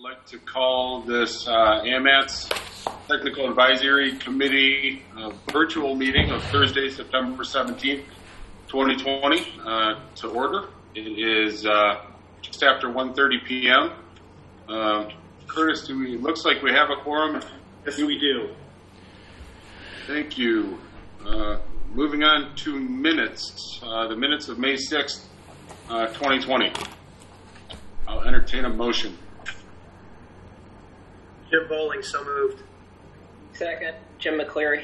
like to call this AMAT's Technical Advisory Committee virtual meeting of Thursday, September 17th, 2020 to order. It is just after 1:30 p.m. Curtis, looks like we have a quorum. Yes, we do. Thank you. Moving on to minutes, the minutes of May 6th, 2020. I'll entertain a motion. Jim Bowling, so moved. Second, Jim McCleary.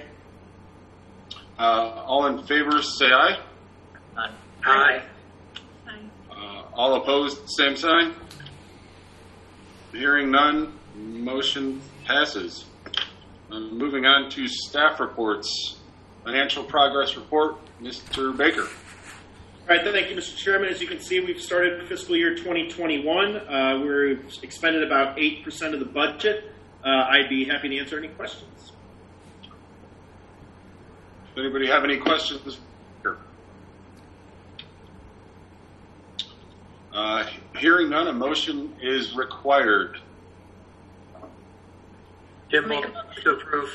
All in favor, say aye. Aye. All opposed, same sign. Hearing none, motion passes. Moving on to staff reports. Financial progress report, Mr. Baker. All right, thank you, Mr. Chairman. As you can see, we've started fiscal year 2021. We're expended about 8% of the budget. I'd be happy to answer any questions. Does anybody have any questions? Hearing none, a motion is required. Jim Bowling, to approve.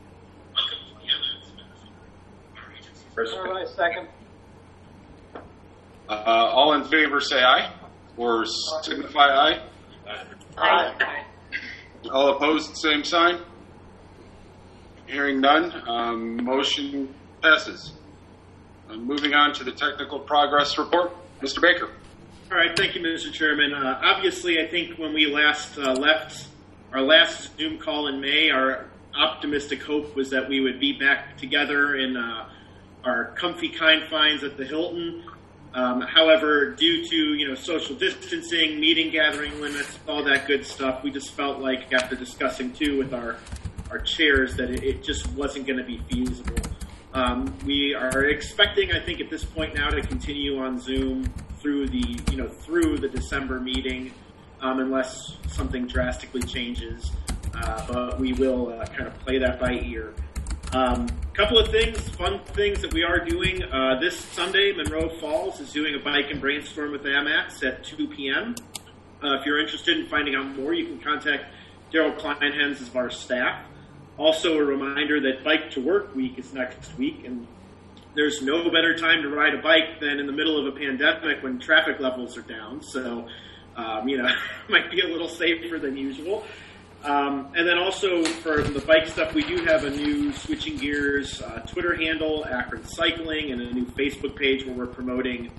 All right, second. All in favor, say aye, or signify aye. Aye. All opposed, same sign. Hearing none, motion passes. Moving on to the technical progress report, Mr. Baker. All right, thank you, Mr. Chairman. Obviously, I think when we last left our last Zoom call in May, our optimistic hope was that we would be back together in our comfy confines at the Hilton. However, due to social distancing, meeting gathering limits, all that good stuff, we just felt like after discussing too with our chairs that it just wasn't going to be feasible. We are expecting, I think, at this point now to continue on Zoom through the December meeting, unless something drastically changes. But we will kind of play that by ear. Couple of fun things that we are doing. This Sunday, Monroe Falls is doing a bike and brainstorm with AMATs at 2 p.m. If you're interested in finding out more, you can contact Daryl Kleinhens of our staff. Also, a reminder that Bike to Work Week is next week, and there's no better time to ride a bike than in the middle of a pandemic when traffic levels are down. So, might be a little safer than usual. And then also for the bike stuff, we do have a new Switching Gears Twitter handle, Akron Cycling, and a new Facebook page where we're promoting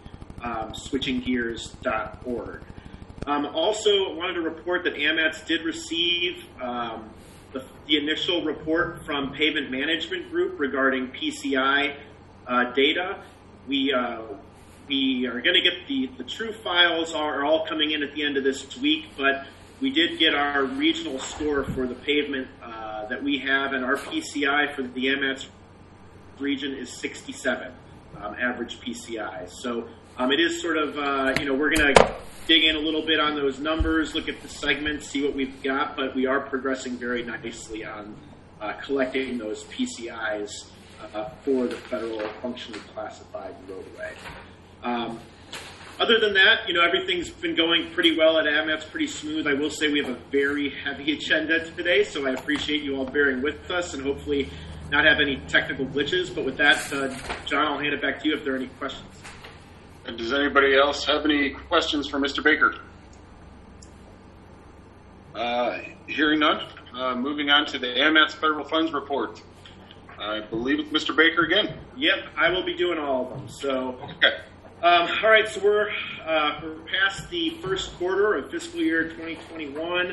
switchinggears.org. Also, wanted to report that AMATs did receive the initial report from Pavement Management Group regarding PCI data. We are going to get the true files are all coming in at the end of this week, but we did get our regional score for the pavement that we have, and our PCI for the AMATs region is 67, average PCI. So it is sort of, we're going to dig in a little bit on those numbers, look at the segments, see what we've got, but we are progressing very nicely on collecting those PCIs for the federal functionally classified roadway. Other than that, everything's been going pretty well at AMATs, pretty smooth. I will say we have a very heavy agenda today, so I appreciate you all bearing with us and hopefully not have any technical glitches. But with that, John, I'll hand it back to you if there are any questions. And does anybody else have any questions for Mr. Baker? Hearing none, moving on to the AMATs Federal Funds Report. I believe it's Mr. Baker again. Yep, I will be doing all of them. So. Okay. All right, so we're past the first quarter of fiscal year 2021.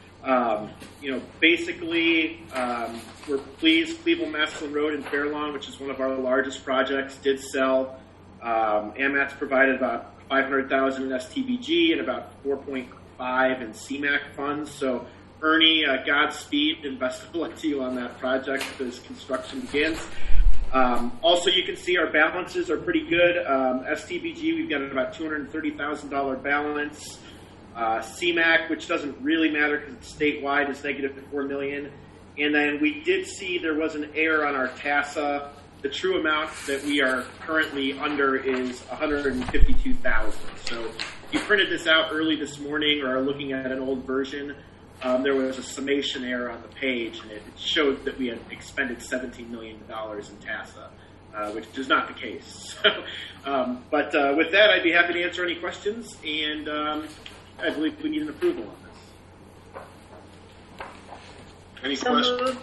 Basically, we're pleased. Cleveland Massillon Road in Fairlawn, which is one of our largest projects, did sell. AMATs provided about $500,000 in STBG and about $4.5 in CMAQ funds. So, Ernie, Godspeed and best of luck to you on that project as construction begins. Also, you can see our balances are pretty good. STBG, we've got about $230,000 balance. CMAQ, which doesn't really matter because it's statewide, is negative $4 million. And then we did see there was an error on our TASA. The true amount that we are currently under is $152,000. So if you printed this out early this morning or are looking at an old version, there was a summation error on the page, and it showed that we had expended $17 million in TASA, which is not the case. But with that, I'd be happy to answer any questions, and I believe we need an approval on this. Any questions?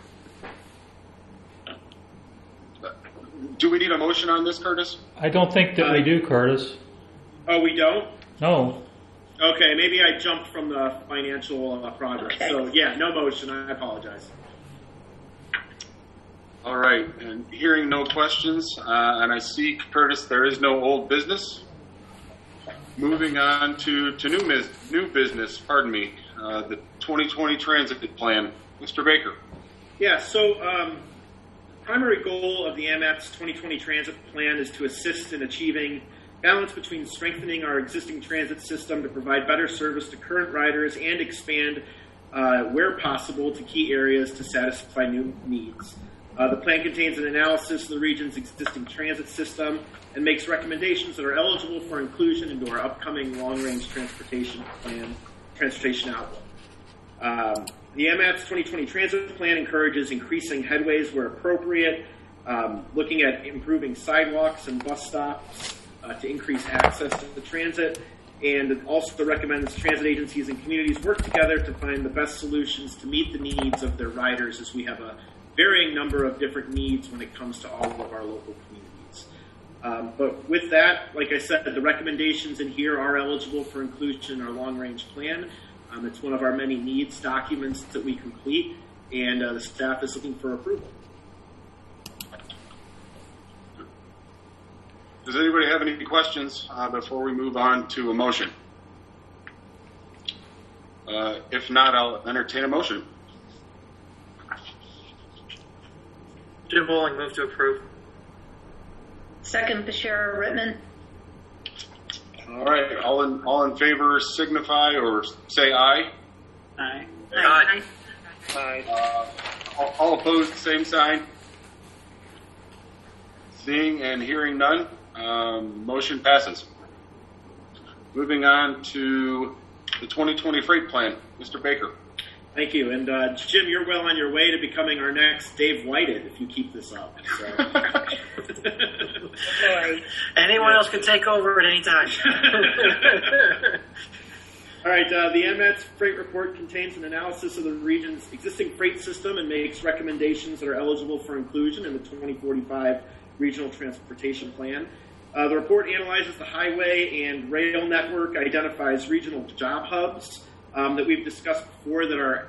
Do we need a motion on this, Curtis? I don't think that we do, Curtis. Oh, we don't? No. Okay, maybe I jumped from the financial progress. Okay. So, yeah, no motion. I apologize. All right, and hearing no questions, and I see, Curtis, there is no old business. Moving on to new business, the 2020 transit plan. Mr. Baker. Yeah, so primary goal of the AMAT's 2020 transit plan is to assist in achieving balance between strengthening our existing transit system to provide better service to current riders and expand, where possible, to key areas to satisfy new needs. The plan contains an analysis of the region's existing transit system and makes recommendations that are eligible for inclusion into our upcoming long-range transportation outlook. The AMAT's 2020 transit plan encourages increasing headways where appropriate, looking at improving sidewalks and bus stops to increase access to the transit, and it also recommends transit agencies and communities work together to find the best solutions to meet the needs of their riders, as we have a varying number of different needs when it comes to all of our local communities. But with that, like I said, the recommendations in here are eligible for inclusion in our long-range plan. It's one of our many needs documents that we complete, and the staff is looking for approval. Does anybody have any questions before we move on to a motion? If not, I'll entertain a motion. Jim Bowling, move to approve. Second, Bashara Rittman. All right, all in favor signify or say aye. Aye. Aye. All opposed, same sign. Seeing and hearing none, motion passes. Moving on to the 2020 freight plan. Mr. Baker. Thank you. And Jim, you're well on your way to becoming our next Dave Whited if you keep this up. So. Anyone else can take over at any time. All right, the AMAT's freight report contains an analysis of the region's existing freight system and makes recommendations that are eligible for inclusion in the 2045 Regional Transportation Plan. The report analyzes the highway and rail network, identifies regional job hubs that we've discussed before that are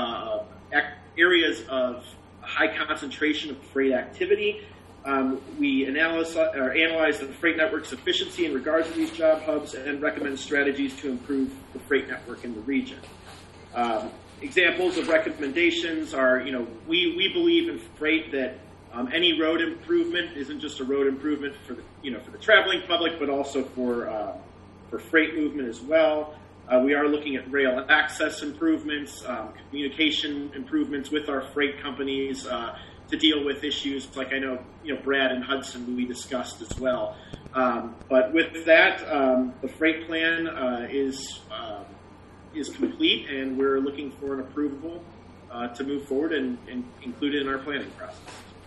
areas of high concentration of freight activity. We analyze the freight network's efficiency in regards to these job hubs and recommend strategies to improve the freight network in the region. Examples of recommendations are, we believe in freight that any road improvement isn't just a road improvement for the traveling public, but also for freight movement as well. We are looking at rail access improvements, communication improvements with our freight companies to deal with issues like I know Brad and Hudson we discussed as well. But with that, the freight plan is complete, and we're looking for an approval to move forward and include it in our planning process.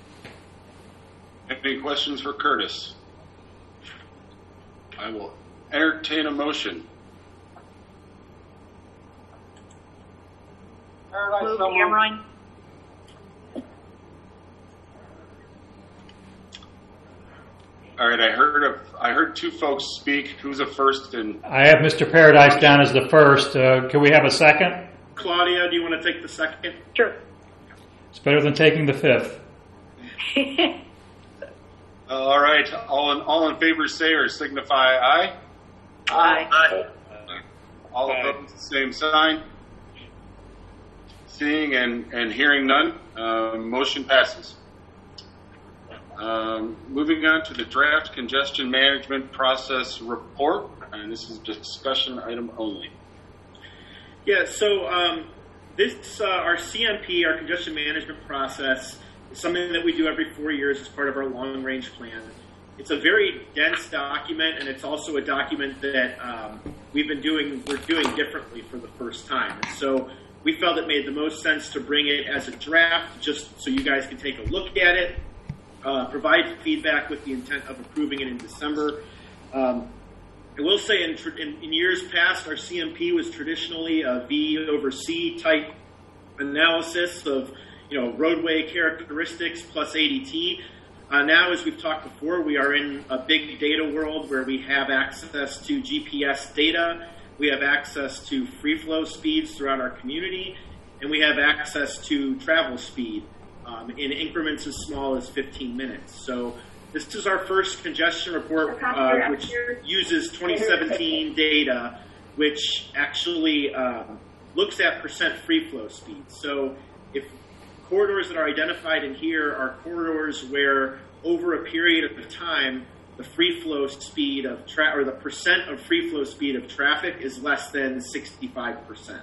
Any questions for Curtis? I will entertain a motion. Move Cameron. All right, I heard two folks speak. Who's a first? And I have Mr. Paradise down as the first. Can we have a second? Claudia, do you want to take the second? Sure. It's better than taking the fifth. all right, all in favor say or signify aye. Aye. All opposed, same sign. Seeing and hearing none, motion passes. Moving on to the draft congestion management process report, and this is discussion item only. Yeah, so this our CMP, our congestion management process, is something that we do every 4 years as part of our long-range plan. It's a very dense document, and it's also a document that we're doing differently for the first time. And so we felt it made the most sense to bring it as a draft just so you guys can take a look at it, provide feedback with the intent of approving it in December. I will say in years past, our CMP was traditionally a V over C type analysis of roadway characteristics plus ADT. Now, as we've talked before, we are in a big data world where we have access to GPS data, we have access to free flow speeds throughout our community, and we have access to travel speed in increments as small as 15 minutes. So this is our first congestion report, which uses 2017 data, which actually looks at percent free flow speed. So if corridors that are identified in here are corridors where over a period of time, the free flow speed of or the percent of free flow speed of traffic is less than 65%.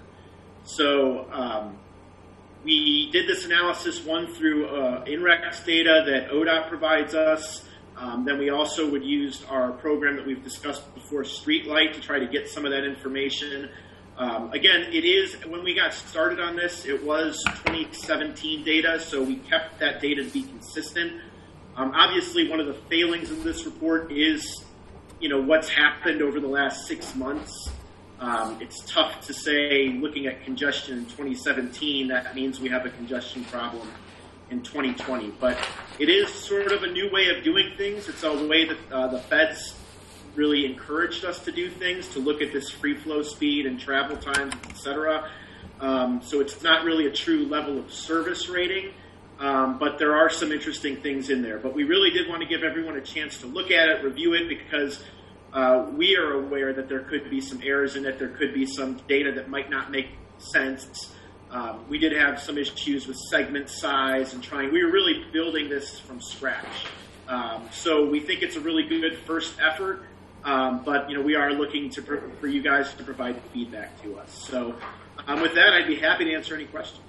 So we did this analysis, one through INREX data that ODOT provides us. Then we also would use our program that we've discussed before, Streetlight, to try to get some of that information. Again, it is, when we got started on this, it was 2017 data, so we kept that data to be consistent. Obviously, one of the failings of this report is, what's happened over the last 6 months. It's tough to say, looking at congestion in 2017, that means we have a congestion problem in 2020. But it is sort of a new way of doing things. It's a way that the feds really encouraged us to do things, to look at this free flow speed and travel times, etc. So it's not really a true level of service rating, but there are some interesting things in there. But we really did want to give everyone a chance to look at it, review it, because we are aware that there could be some errors in it. There could be some data that might not make sense. We did have some issues with segment size and we were really building this from scratch. So we think it's a really good first effort. But we are looking for you guys to provide feedback to us. So with that, I'd be happy to answer any questions.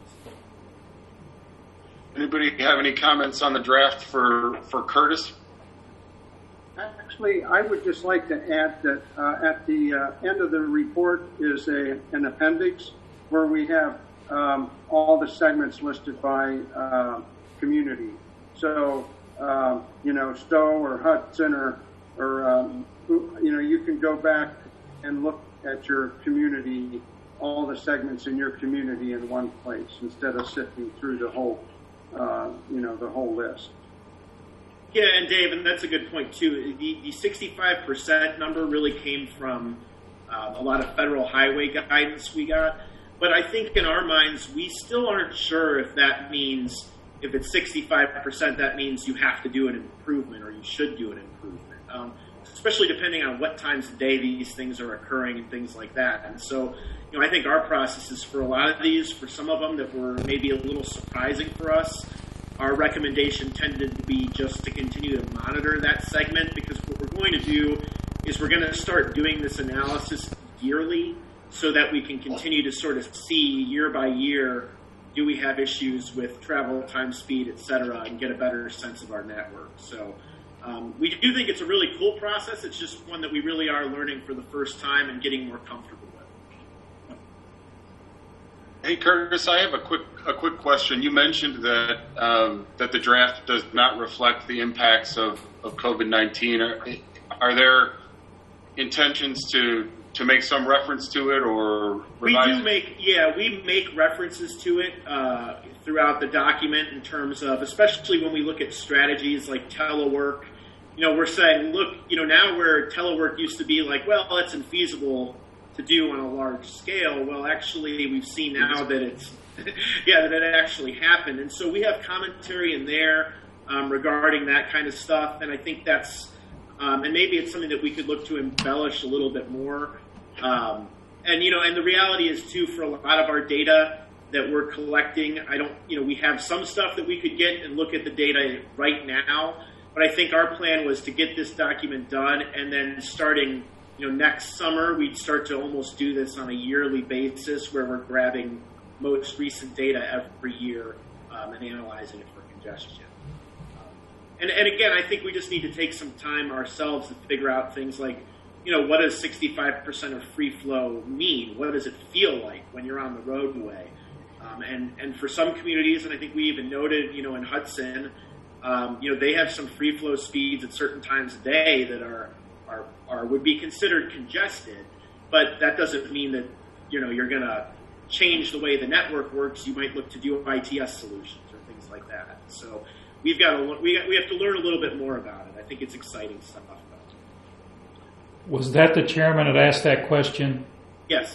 Anybody have any comments on the draft for Curtis? Actually, I would just like to add that at the end of the report is an appendix where we have all the segments listed by community. So, Stowe or Hudson or you can go back and look at your community, all the segments in your community in one place instead of sifting through the whole, the whole list. Yeah, and Dave, and that's a good point too. The 65% number really came from a lot of federal highway guidance we got. But I think in our minds, we still aren't sure if that means, if it's 65%, that means you have to do an improvement or you should do an improvement. Especially depending on what times of day these things are occurring and things like that. And so, I think our processes for a lot of these, for some of them that were maybe a little surprising for us, our recommendation tended to be just to continue to monitor that segment, because what we're going to do is we're going to start doing this analysis yearly so that we can continue to sort of see year by year, do we have issues with travel, time, speed, et cetera, and get a better sense of our network. So we do think it's a really cool process. It's just one that we really are learning for the first time and getting more comfortable with. Hey, Curtis, I have a quick question. You mentioned that that the draft does not reflect the impacts of COVID-19. Are there intentions to make some reference to it or revise? We make references to it throughout the document in terms of, especially when we look at strategies like telework. We're saying, look, now where telework used to be like, well, it's infeasible to do on a large scale. Well, actually, we've seen now that it's, that it actually happened. And so we have commentary in there regarding that kind of stuff. And I think that's, and maybe it's something that we could look to embellish a little bit more. And the reality is too, for a lot of our data that we're collecting, we have some stuff that we could get and look at the data right now. But I think our plan was to get this document done, and then starting, next summer, we'd start to almost do this on a yearly basis where we're grabbing most recent data every year and analyzing it for congestion. And again, I think we just need to take some time ourselves to figure out things like what does 65% of free flow mean? What does it feel like when you're on the roadway? And for some communities, and I think we even noted, in Hudson, they have some free flow speeds at certain times of day that are would be considered congested, but that doesn't mean that, you're going to change the way the network works. You might look to do ITS solutions or things like that. So we have to learn a little bit more about it. I think it's exciting stuff. Was that the chairman that asked that question? Yes.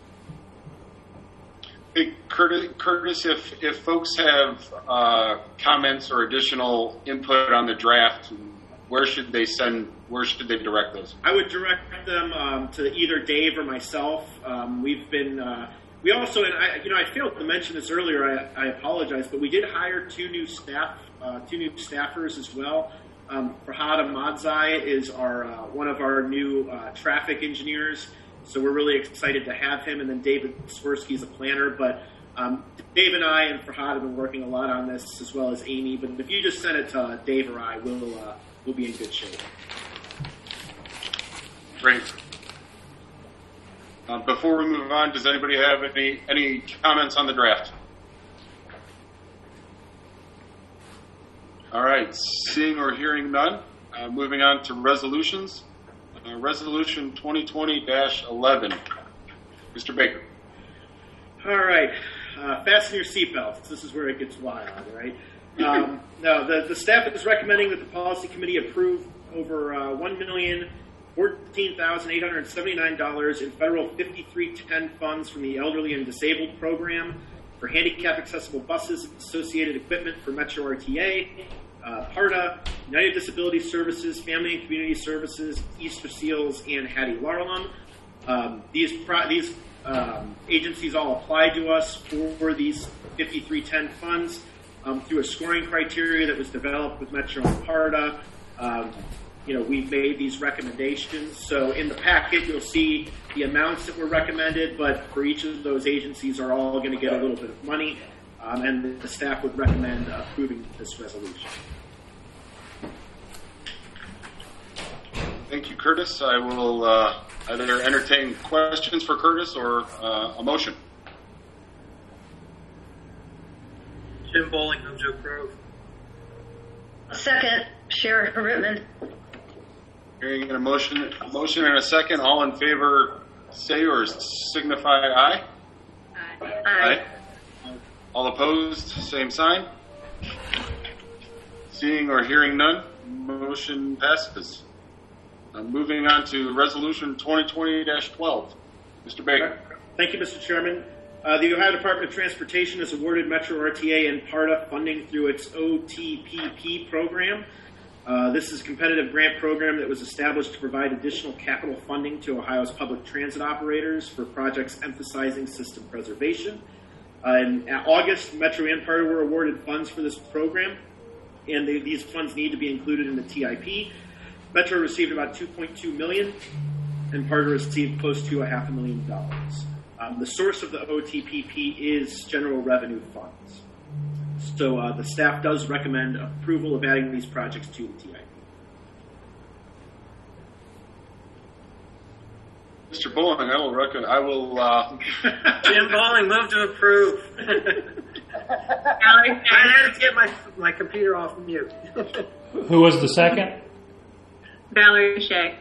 Hey, Curtis, if folks have comments or additional input on the draft, where should they direct those? I would direct them to either Dave or myself. We also, and I failed to mention this earlier. I apologize, but we did hire two new staffers as well. Farhad Ahmadzai is one of our new traffic engineers, so we're really excited to have him. And then David Swirsky is a planner, but Dave and I and Farhad have been working a lot on this, as well as Amy. But if you just send it to Dave or I, we'll be in good shape. Great. Before we move on, does anybody have any comments on the draft? All right, seeing or hearing none, moving on to resolutions. Resolution 2020-11. Mr. Baker. All right, fasten your seatbelts. This is where it gets wild, right? Now, the staff is recommending that the policy committee approve over $1,014,879 in federal 5310 funds from the Elderly and Disabled Program for handicap accessible buses and associated equipment for Metro RTA, PARTA, United Disability Services, Family and Community Services, Easter Seals, and Hattie Larlam. These agencies all apply to us for these 5310 funds through a scoring criteria that was developed with Metro and PARTA. We've made these recommendations. So in the packet, you'll see the amounts that were recommended, but for each of those agencies are all going to get a little bit of money, and the staff would recommend approving this resolution. Thank you, Curtis. I will either entertain questions for Curtis or a motion. Jim Bowling, move to approve. Second, Sheriff Rittman. Hearing a motion and a second, all in favor say or signify aye. Aye. All opposed, same sign. Seeing or hearing none, motion passes. Moving on to Resolution 2020-12. Mr. Baker. Thank you, Mr. Chairman. The Ohio Department of Transportation has awarded Metro RTA and PARTA funding through its OTPP program. This is a competitive grant program that was established to provide additional capital funding to Ohio's public transit operators for projects emphasizing system preservation. In August, Metro and PARTA were awarded funds for this program, and these funds need to be included in the TIP. Metro received about $2.2 million, and PARTA received close to $500,000. The source of the OTPP is general revenue funds. So the staff does recommend approval of adding these projects to the TIP. Mr. Bowling, I will. Jim Bowling, move to approve. I had to get my computer off mute. Who was the second? Valerie Shea.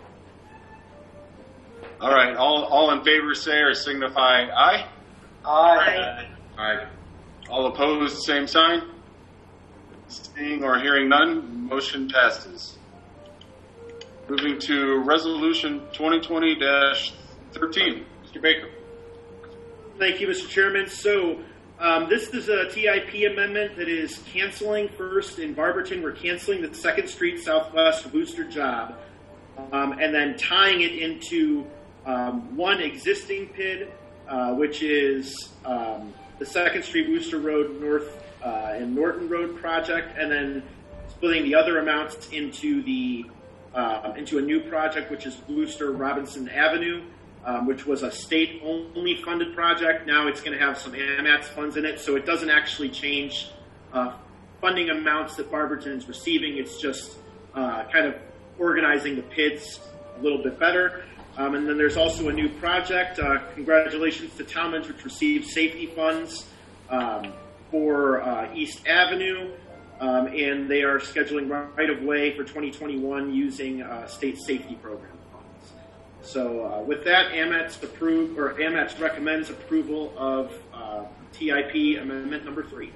All right, all in favor say or signify aye. Aye. Aye. All opposed, same sign. Seeing or hearing none, motion passes. Moving to Resolution 2020-13. Mr. Baker. Thank you, Mr. Chairman. So this is a TIP amendment that is canceling first in Barberton. We're canceling the 2nd Street Southwest booster job and then tying it into one existing PID, which is the 2nd Street Wooster Road North and Norton Road project, and then splitting the other amounts into a new project, which is Wooster Robinson Avenue, which was a state-only funded project. Now it's going to have some AMATS funds in it, so it doesn't actually change funding amounts that Barberton is receiving. It's just kind of organizing the PIDs a little bit better. And then there's also a new project. Congratulations to Talmadge, which received safety funds for East Avenue, and they are scheduling right-of-way for 2021 using state safety program funds. So with that, AMATS recommends approval of TIP Amendment Number 3.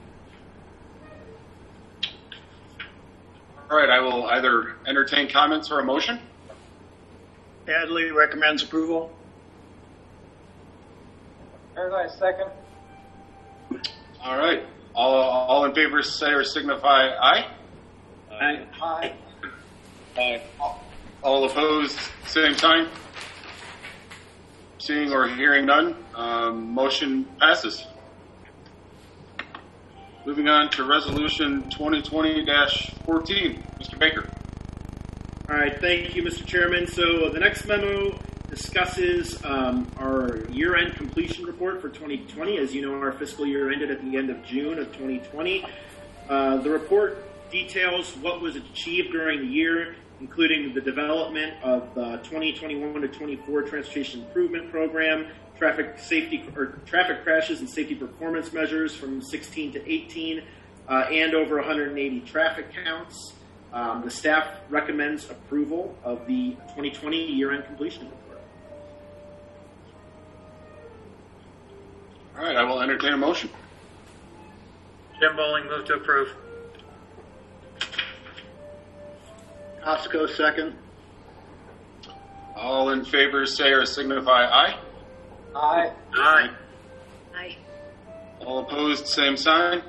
All right, I will either entertain comments or a motion. Hadley recommends approval. Paradise second. All right, all in favor say or signify aye. Aye. Aye. Aye. All opposed, same sign. Seeing or hearing none, motion passes. Moving on to Resolution 2020-14. Mr. Baker. All right, thank you, Mr. Chairman. So the next memo discusses our year-end completion report for 2020. As you know, our fiscal year ended at the end of June of 2020. The report details what was achieved during the year, including the development of the 2021 to 24 Transportation Improvement Program, traffic crashes and safety performance measures from 16 to 18, and over 180 traffic counts. The staff recommends approval of the 2020 year-end completion report. All right, I will entertain a motion. Jim Bowling move to approve. Osco second. All in favor say or signify aye. Aye. Aye. Aye. All opposed, same sign.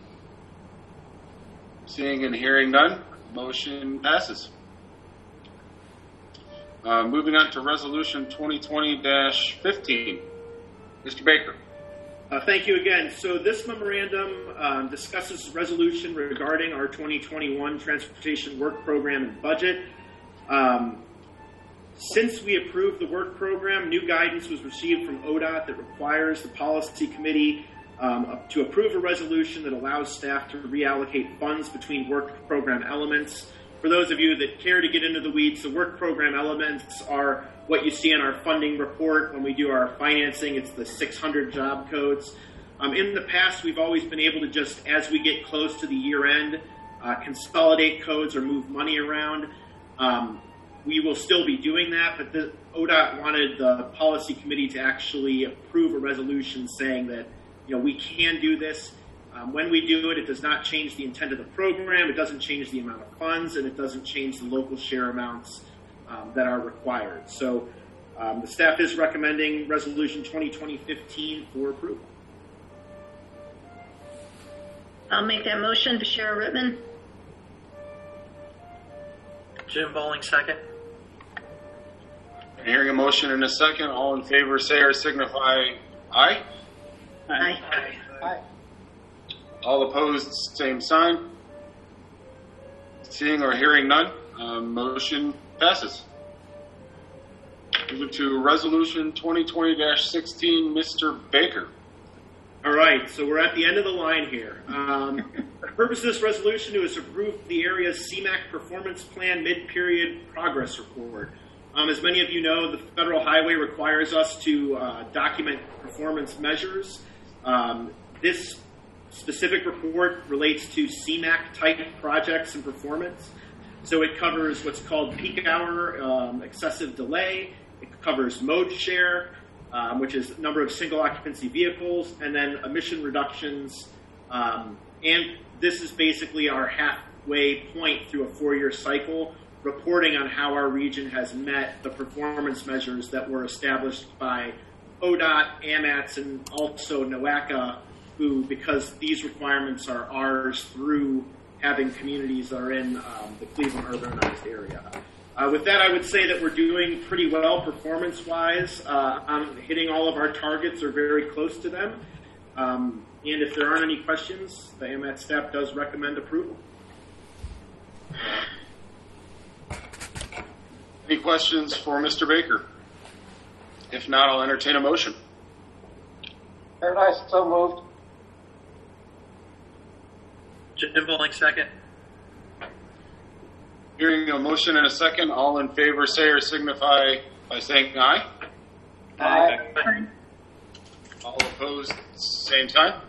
Seeing and hearing none, motion passes. Moving on to Resolution 2020-15. Mr. Baker. Thank you again. So this memorandum discusses resolution regarding our 2021 transportation work program and budget. Since we approved the work program, new guidance was received from ODOT that requires the policy committee to approve a resolution that allows staff to reallocate funds between work program elements. For those of you that care to get into the weeds, the work program elements are what you see in our funding report when we do our financing. It's the 600 job codes. In the past, we've always been able to just, as we get close to the year end, consolidate codes or move money around. We will still be doing that, but the ODOT wanted the policy committee to actually approve a resolution saying that, we can do this. When we do it, it does not change the intent of the program, it doesn't change the amount of funds, and it doesn't change the local share amounts that are required. So the staff is recommending Resolution 2020-15 for approval. I'll make that motion. Bashir Rittman. Jim Bowling second. Hearing a motion in a second, all in favor say or signify aye. Aye. Aye. All opposed, same sign. Seeing or hearing none, motion passes. Moving to Resolution 2020-16, Mr. Baker. All right, so we're at the end of the line here. The purpose of this resolution is to approve the area's CMAQ Performance Plan Mid-Period Progress Report. As many of you know, the Federal Highway requires us to document performance measures. This specific report relates to CMAQ-type projects and performance. So it covers what's called peak hour, excessive delay. It covers mode share, which is number of single occupancy vehicles, and then emission reductions. And this is basically our halfway point through a 4-year cycle, reporting on how our region has met the performance measures that were established by ODOT, AMATS, and also NOACA, who, because these requirements are ours through having communities that are in the Cleveland urbanized area. With that, I would say that we're doing pretty well performance-wise. I'm hitting all of our targets or very close to them. And if there aren't any questions, the AMATS staff does recommend approval. Any questions for Mr. Baker? If not, I'll entertain a motion. Paradise so moved. Jim Bowling second. Hearing a motion and a second, all in favor say or signify by saying aye. Aye. All opposed, same time.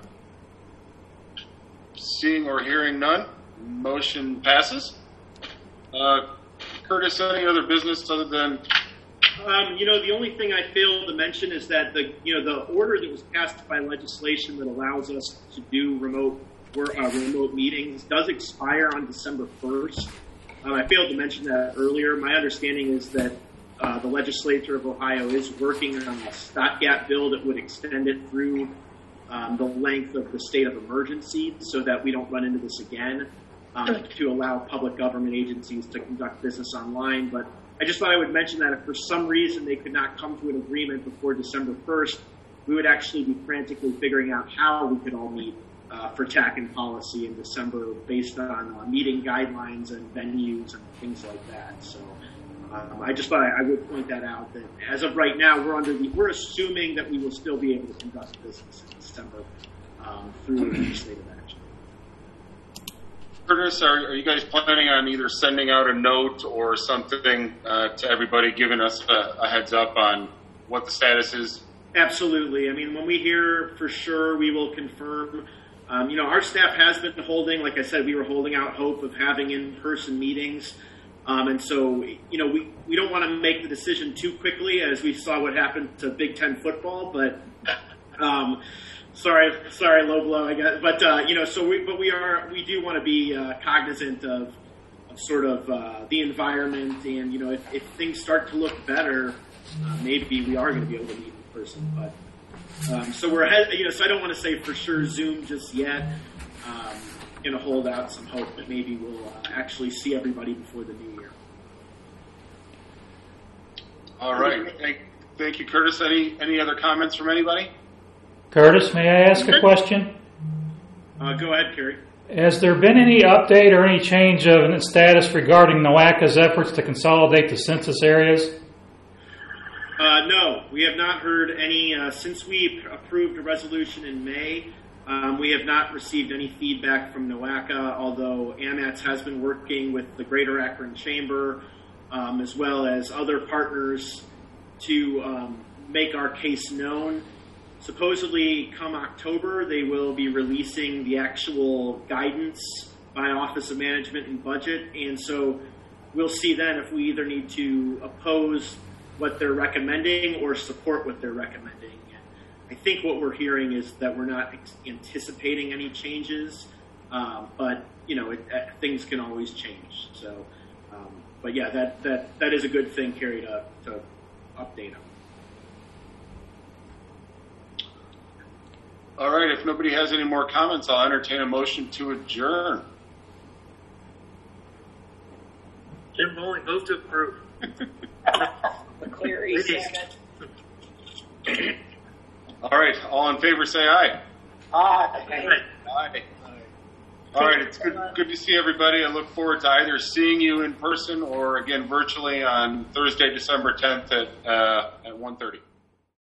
Seeing or hearing none, motion passes. Curtis, any other business other than? The only thing I failed to mention is that the order that was passed by legislation that allows us to do remote meetings does expire on December 1st. I failed to mention that earlier. My understanding is that the legislature of Ohio is working on a stopgap bill that would extend it through the length of the state of emergency so that we don't run into this again, to allow public government agencies to conduct business online. But I just thought I would mention that if for some reason they could not come to an agreement before December 1st, we would actually be frantically figuring out how we could all meet for TAC and policy in December based on meeting guidelines and venues and things like that. So I just thought I would point that out, that as of right now, we're assuming that we will still be able to conduct business in December through legislative action. Curtis, are you guys planning on either sending out a note or something to everybody, giving us a heads up on what the status is? Absolutely. I mean, when we hear for sure, we will confirm. Our staff has been holding, like I said, we were holding out hope of having in-person meetings. And so, we don't want to make the decision too quickly, as we saw what happened to Big Ten football, but sorry, low blow, I guess. But we do want to be cognizant of sort of the environment, and if things start to look better, maybe we are going to be able to meet in person. But so we're ahead. So I don't want to say for sure Zoom just yet. Going to hold out some hope that maybe we'll actually see everybody before the new year. All right. Thank you, Curtis. Any other comments from anybody? Curtis, may I ask a question? Go ahead, Kerry. Has there been any update or any change of the status regarding NOACA's efforts to consolidate the census areas? No, we have not heard any. Since we approved a resolution in May, we have not received any feedback from NOACA, although AMATS has been working with the Greater Akron Chamber as well as other partners to make our case known. Supposedly, come October, they will be releasing the actual guidance by Office of Management and Budget, and so we'll see then if we either need to oppose what they're recommending or support what they're recommending. I think what we're hearing is that we're not anticipating any changes, but things can always change. So, but yeah, that is a good thing, Kerry, to update on. All right. If nobody has any more comments, I'll entertain a motion to adjourn. Jim Bowling, move to approve. McCleary, second. All right. All in favor, say aye. Aye. Aye. All right. It's good to see everybody. I look forward to either seeing you in person or again virtually on Thursday, December 10th at 1:30.